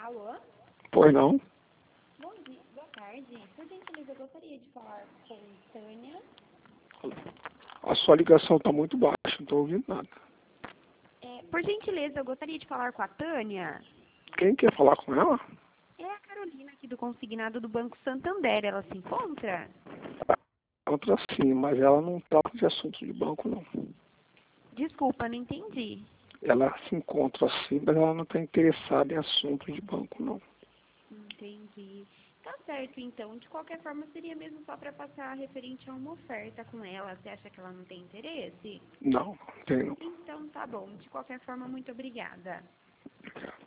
Alô? Pois não? Bom dia, boa tarde. Por gentileza, eu gostaria de falar com Tânia. A sua ligação está muito baixa, não estou ouvindo nada. Por gentileza, eu gostaria de falar com a Tânia. Quem quer falar com ela? É a Carolina aqui do consignado do Banco Santander. Ela se encontra? Outra sim, mas ela não trata de assuntos de banco, não. Desculpa, não entendi. Ela se encontra sim, mas ela não está interessada em assuntos de banco, não. Entendi. Tá certo, então. De qualquer forma, seria mesmo só para passar referente a uma oferta com ela. Você acha que ela não tem interesse? Não, não tem não. Então, tá bom. De qualquer forma, muito obrigada. Obrigado.